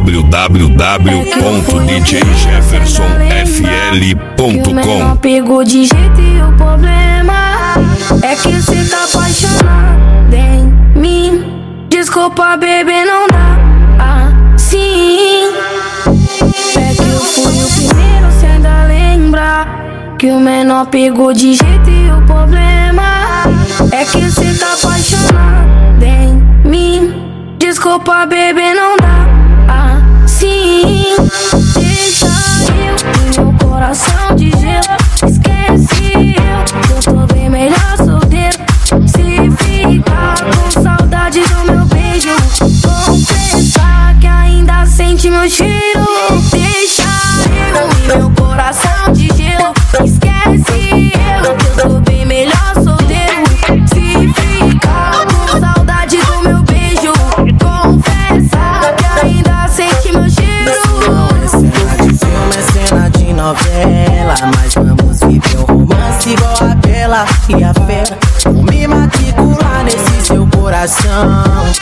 www.djjeffersonfl.com. Pegou de jeito e o problema é que cê tá apaixonado em mim. Desculpa, bebê, não dá assim. É que eu fui o primeiro, cê ainda lembra que o menor pegou de jeito e o problema é que cê tá apaixonado em mim. Desculpa, bebê, não dá assim. Deixa eu meu coração de gelo. Esquece eu tô bem melhor solteiro. Se ficar com saudade do meu beijo, confessar que ainda sente meu cheiro. Deixa eu meu coração de gelo. Esquece eu tô bem melhor solteiro. Se ficar com saudade do meu beijo, confessar que ainda sente meu cheiro. Cena de novela, mas vamos viver um romance igual a Bela e a Fera. Vou me matricular nesse seu coração,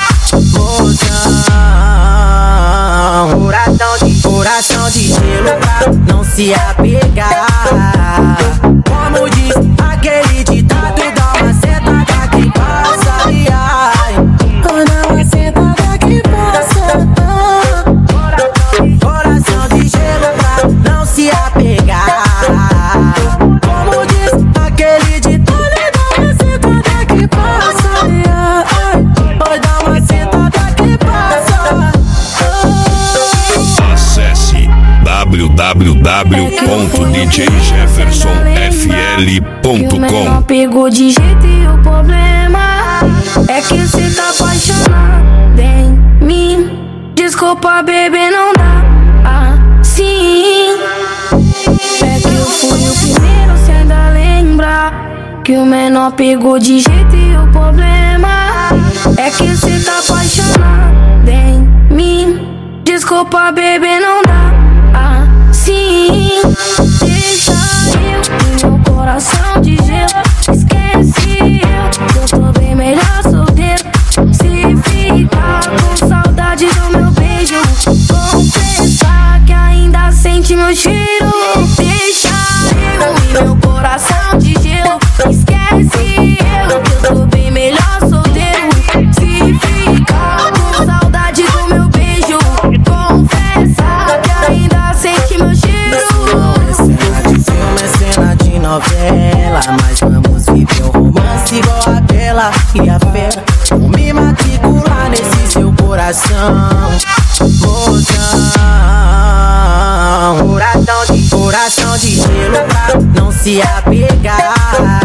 mozão. Coração de gelo pra não se apegar. Como diz aquele ditado, dá uma sentada que passa. E ai, dá uma sentada que passa. Coração de gelo pra não se apegar. Como diz aquele ditado, dá uma sentada que passa. Ai, dá uma sentada que passa. Acesse www.djjeffersonfl.com. Pegou de jeito e o problema é que cê tá apaixonado em mim. Desculpa, bebê, não dá assim. É que eu fui o primeiro, cê ainda lembra que o menor pegou de jeito e o problema é que cê tá apaixonado em mim. Desculpa, bebê, não dá assim. Deixa eu meu coração de gelo. Esquece eu tô bem melhor solteiro. Se ficar com saudade do meu beijo, confessar que ainda sente meu cheiro. Deixa eu meu coração de gelo. Esquece eu tô bem melhor solteiro. Se ficar com saudade do meu beijo, confessar que ainda sente meu cheiro. Cena de novela, mas vamos viver um romance igual a Bela e a Fera. Vou me matricular nesse seu coração, mozão. Coração de gelo pra não se apegar.